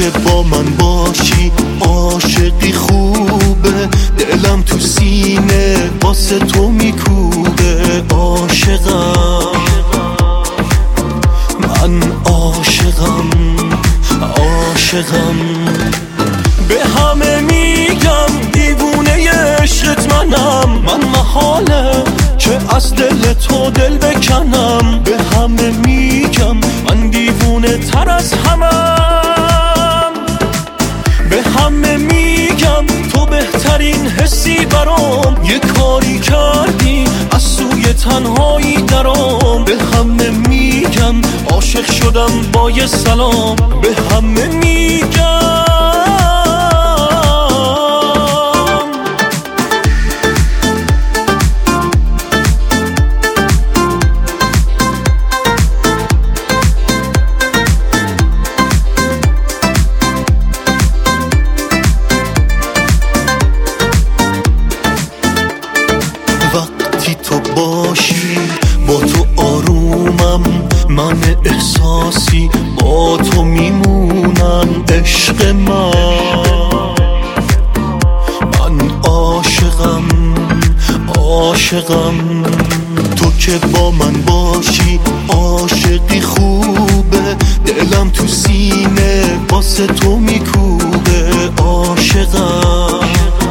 که با من باشی عاشقی خوبه، دلم تو سینه واسه تو میکوبه. عاشقم من، عاشقم عاشقم. به همه میگم دیوونه عشقت منم، من محاله که از دل تو دل بکنم. به همه میگم من دیوونه تر از همم، به همه میگم تو بهترین حسی برام. یه کاری کردی از سوی تنهایی درام. به همه میگم عاشق شدم با یه سلام. به همه میگم وقتی تو باشی با تو آرومم، من احساسی با تو میمونم. عشق من عاشقم عاشقم. تو که با من باشی عاشقی خوبه، دلم تو سینه واسه تو میکوبه. عاشقم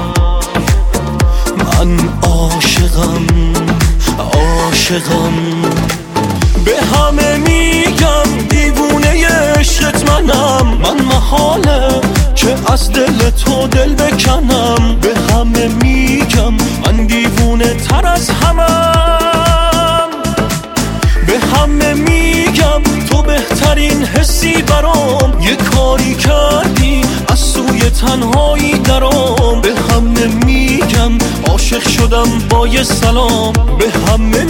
من، عاشقم عاشقم. به همه میگم دیوونه عشقت منم، من محاله که از دل تو دل بکنم. به همه میگم من دیوونه تر از همم، به همه میگم تو بهترین حسی برام. یه کاری کردی از سوی تنهایی درام. به همه میگم عاشق شدم با یه سلام. به همه